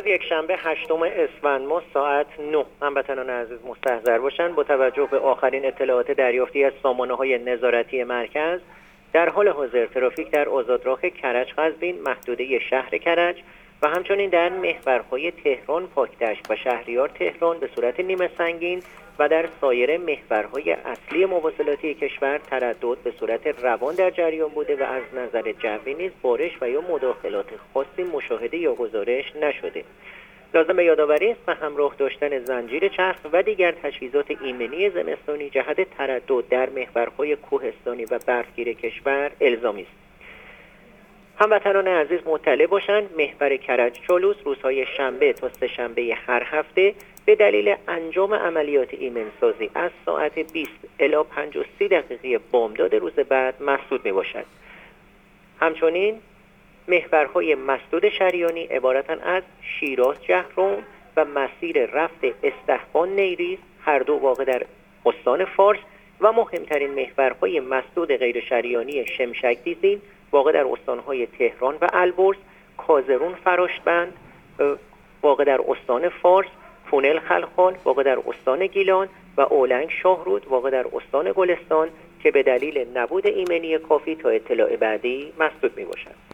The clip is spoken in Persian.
امروز یکشنبه 8 اسفند ماه ساعت 9 هموطنان عزیز مستحضر باشند. با توجه به آخرین اطلاعات دریافتی از سامانه‌های نظارتی مرکز، در حال حاضر ترافیک در آزادراه کرج قزوین، محدوده شهر کرج و همچنین در محورهای تهران پاکدشت و شهریار تهران به صورت نیمه سنگین و در سایر محورهای اصلی مواصلاتی کشور تردد به صورت روان در جریان بوده و از نظر جوی نیز بارش و یا مداخلات خاصی مشاهده یا گزارش نشده. لازم به یادآوری است و همراه داشتن زنجیر چرخ و دیگر تجهیزات ایمنی زمستانی جهت تردد در محورهای کوهستانی و برفگیر کشور الزامی است. هموطنان عزیز مطلع باشند محور کرج چالوس روزهای شنبه تا سه‌شنبه هر هفته به دلیل انجام عملیات ایمنسازی از ساعت 20 الی 5:30 دقیقه بامداد روز بعد مسدود می باشد. همچنین محورهای مسدود شریانی عبارتند از شیراز جهرم و مسیر رفت استحبان نیریز، هر دو واقع در استان فارس، و مهمترین محورهای مسدود غیر شریانی شمشک دیزین واقع در استانهای تهران و البرز، کازرون فراشتبند واقع در استان فارس، فونل خلخال واقع در استان گیلان و اولنگ شاهرود واقع در استان گلستان که به دلیل نبود ایمنی کافی تا اطلاع بعدی مسدود می باشد.